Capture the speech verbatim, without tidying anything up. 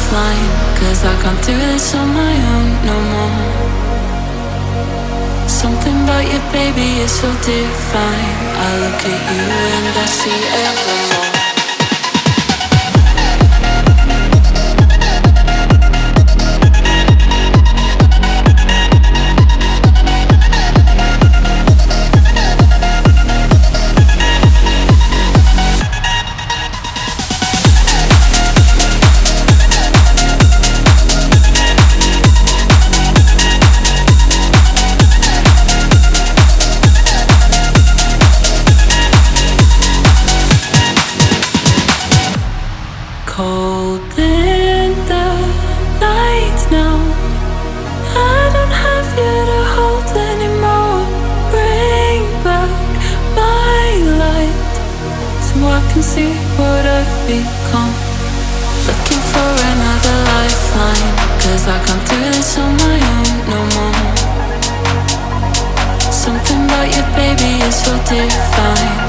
lifeline, 'cause I can't do this on my own no more. Something about you, baby, is so divine. I look at you and I see evermore. Cold in the night now, I don't have you to hold anymore. Bring back my light, so I can see what I've become. Looking for another lifeline, 'cause I can't do this on my own no more. Something about you, baby, is so divine.